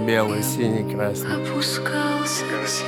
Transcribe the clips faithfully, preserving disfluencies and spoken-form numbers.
белый, синий, красный. Опускался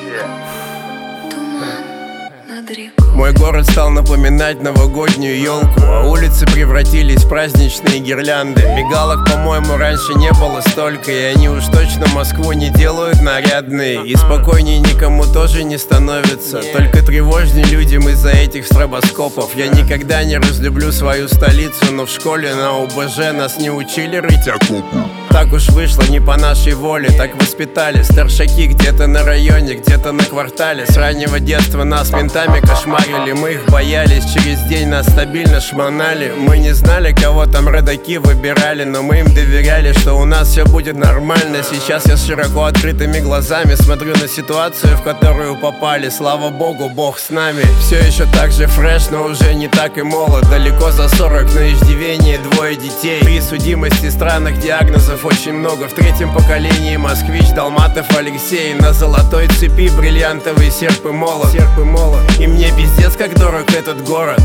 туман над рекой. Мой город стал напоминать новогоднюю елку, а улицы превратились в праздничные гирлянды. Мигалок, по-моему, раньше не было столько, и они уж точно Москву не делают нарядной. И спокойнее никому тоже не становится, только тревожнее людям из-за этих стробоскопов. Я никогда не разлюблю свою столицу, но в школе на ОБЖ нас не учили рыть окопы. Так уж вышло, не по нашей воле, так воспитали старшаки где-то на районе, где-то на квартале. С раннего детства нас ментами кошмарили, мы их боялись, через день нас стабильно шмонали. Мы не знали, кого там родаки выбирали, но мы им доверяли, что у нас все будет нормально. Сейчас я с широко открытыми глазами смотрю на ситуацию, в которую попали. Слава богу, Бог с нами. Все еще так же фреш, но уже не так и молод. Далеко за сорок, на иждивении двое детей. При судимости странных диагнозов очень много. В третьем поколении москвич, Долматов Алексей. На золотой цепи бриллиантовый серп и молот. Серп и молот. И мне пиздец как дорог этот город,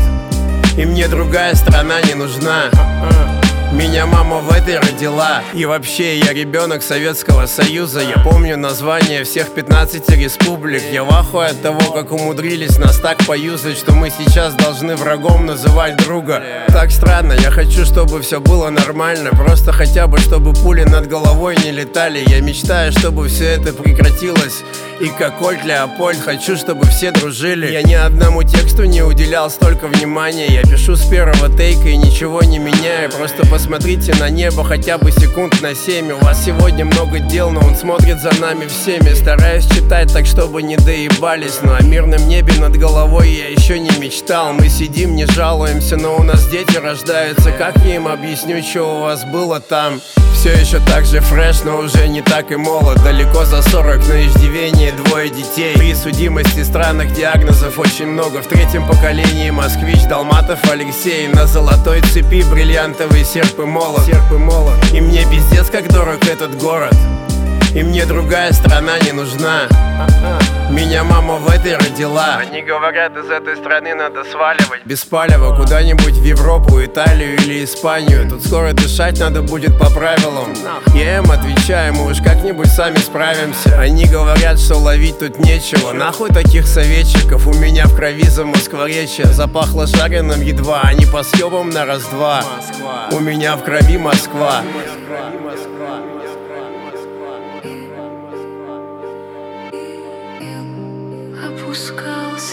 и мне другая страна не нужна. Меня мама в этой родила. И вообще я ребенок Советского Союза. Я помню название всех пятнадцати республик. Я в ахуе от того, как умудрились нас так поюзать, что мы сейчас должны врагом называть друга. Так странно, я хочу, чтобы все было нормально. Просто хотя бы, чтобы пули над головой не летали. Я мечтаю, чтобы все это прекратилось. И как Кольт Леопольд, хочу, чтобы все дружили. Я ни одному тексту не уделял столько внимания. Я пишу с первого тейка и ничего не меняю. Просто посмотрите на небо хотя бы секунд на семь. У вас сегодня много дел, но он смотрит за нами всеми. Стараюсь читать так, чтобы не доебались, но о мирном небе над головой я еще не мечтал. Мы сидим, не жалуемся, но у нас дети рождаются. Как я им объясню, что у вас было там? Все еще так же фреш, но уже не так и молод. Далеко за сорок, на иждивении двое детей. При судимости странных диагнозов очень много. В третьем поколении москвич, Долматов Алексей. На золотой цепи бриллиантовый серп и молот. Серп и молот. И мне пиздец как дорог этот город, и мне другая страна не нужна. Меня мама в этой родила. Они говорят, из этой страны надо сваливать без палева куда-нибудь в Европу, Италию или Испанию. Тут скоро дышать надо будет по правилам. Я им отвечаю, мы уж как-нибудь сами справимся. Они говорят, что ловить тут нечего. Нахуй таких советчиков, у меня в крови за москворечье. Запахло жареным едва, а не по съебам на раз-два. У меня в крови Москва. Опускался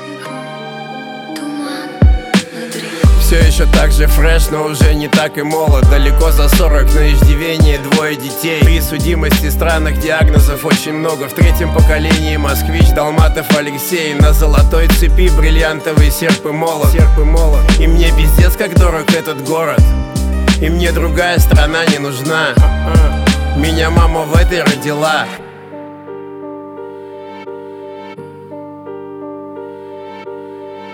туман над рекой. Все еще так же фреш, но уже не так и молод. Далеко за сорок, на иждивении двое детей. При судимости странных диагнозов очень много. В третьем поколении москвич, Долматов Алексей. На золотой цепи бриллиантовый серп и молот. Серп и молот. И мне пиздец как дорог этот город, и мне другая страна не нужна. Меня мама в этой родила.